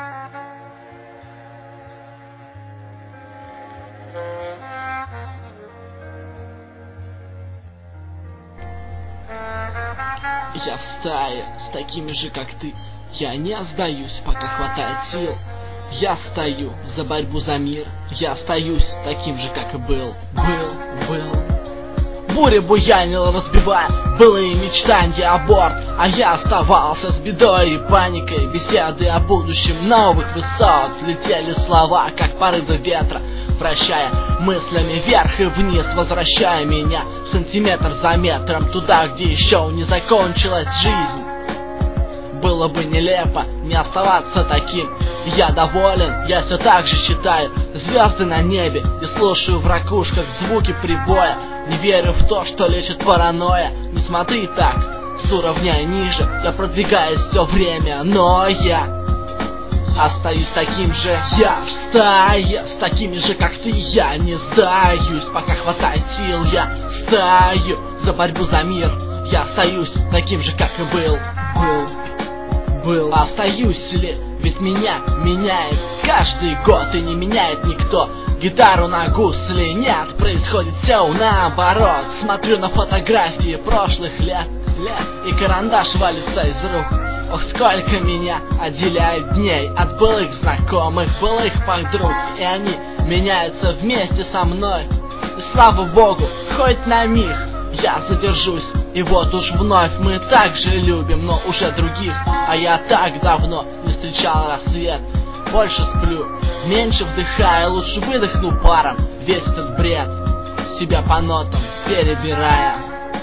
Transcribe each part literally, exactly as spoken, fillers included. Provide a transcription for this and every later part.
Я в стае с такими же, как ты. Я не сдаюсь, пока хватает сил. Я стою за борьбу за мир. Я остаюсь таким же, как и был. Был, был. Буря буянила, разбивая былые мечтания о борт. А я оставался с бедой и паникой. Беседы о будущем новых высот. Летели слова, как порывы ветра, вращая мыслями вверх и вниз, возвращая меня сантиметр за метром туда, где еще не закончилась жизнь. Было бы нелепо не оставаться таким. Я доволен, я все так же считаю звезды на небе и слушаю в ракушках звуки прибоя. Не верю в то, что лечит паранойя. Не смотри так, с уровня ниже. Я продвигаюсь все время, но я остаюсь таким же. Я в стае с такими же, как ты. Я не сдаюсь, пока хватает сил. Я стою за борьбу за мир. Я остаюсь таким же, как и был. Был, был. Остаюсь ли? Ведь меня меняет каждый год и не меняет никто. Гитару на гусли нет, происходит все наоборот. Смотрю на фотографии прошлых лет, лет и карандаш валится из рук. Ох, сколько меня отделяет дней от былых знакомых, былых подруг. И они меняются вместе со мной. И слава богу, хоть на миг я задержусь. И вот уж вновь мы так же любим, но уже других. А я так давно не встречал рассвет. Больше сплю, меньше вдыхаю, лучше выдохну паром весь этот бред, себя по нотам перебирая.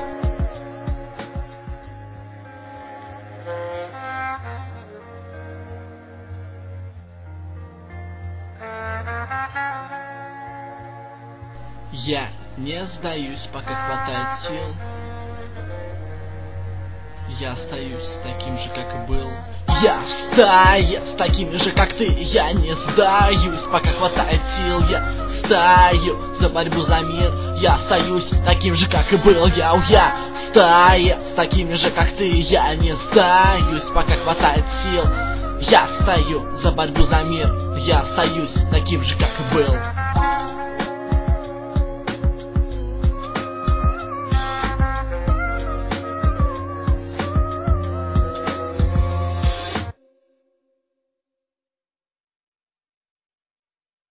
Я не сдаюсь, пока хватает сил. Я остаюсь таким же, как и был. Я в стае с такими же, как ты. Я не сдаюсь, пока хватает сил. Я стою за борьбу за мир. Я остаюсь таким же, как и был. Я, я в стае с такими же, как ты. Я не сдаюсь, пока хватает сил. Я стою за борьбу за мир. Я остаюсь таким же, как и был.